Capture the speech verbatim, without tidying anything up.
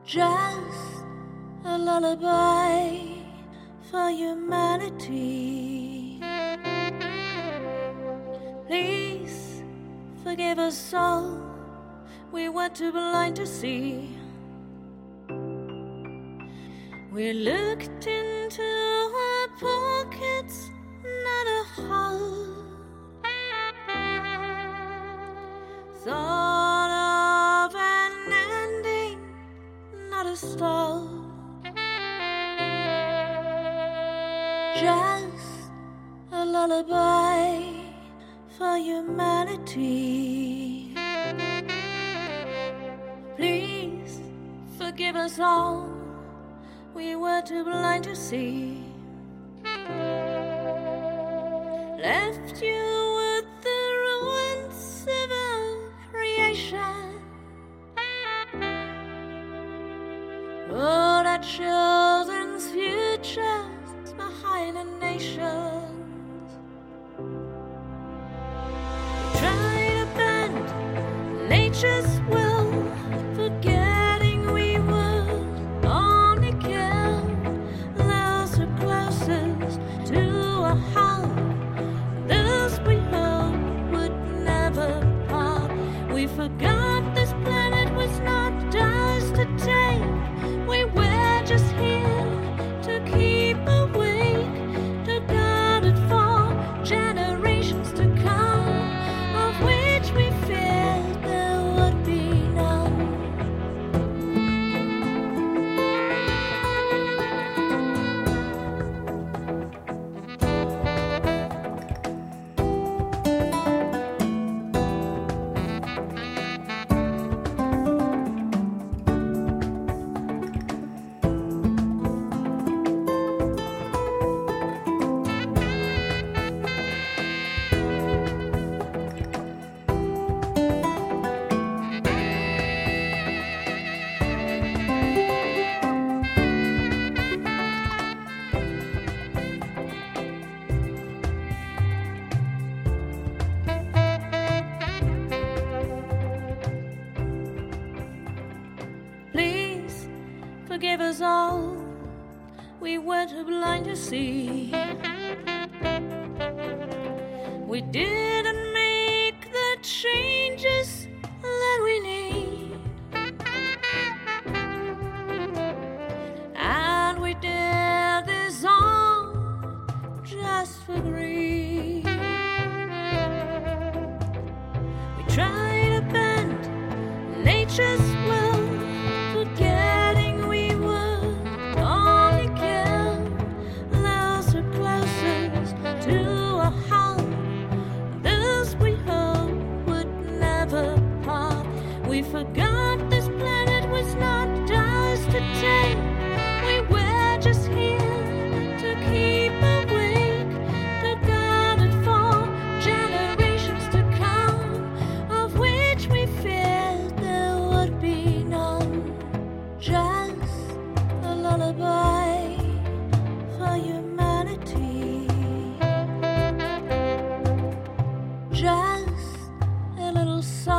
Just a lullaby for humanity. Please forgive us all, we were too blind to see. We looked into our pockets, not a hole. Thought of an ending, not a stall. Just a lullaby for humanity. Please forgive us all, we were too blind to see. Left you with the ruins of our creation. Put our children's futures behind the nations. Try to bend nature's will, forgetting we would only kill those who closest to a house. Those we hope would never part. We forgot this planet was not ours to take. We were just here to keep awake, to guard it for generations to come, of which we feared there would be none. Please forgive us all, we were too blind to see. We didn't make the changes that we need, and we did this all just for greed. We try to bend nature's will, forgetting we would only kill those who closest to a home. Those we hope would never part. We forgot this planet was not ours to take. We were just here to keep awake, to guard it for generations to come, of which we feared there would be none. Just a lullaby for humanity. Just a little song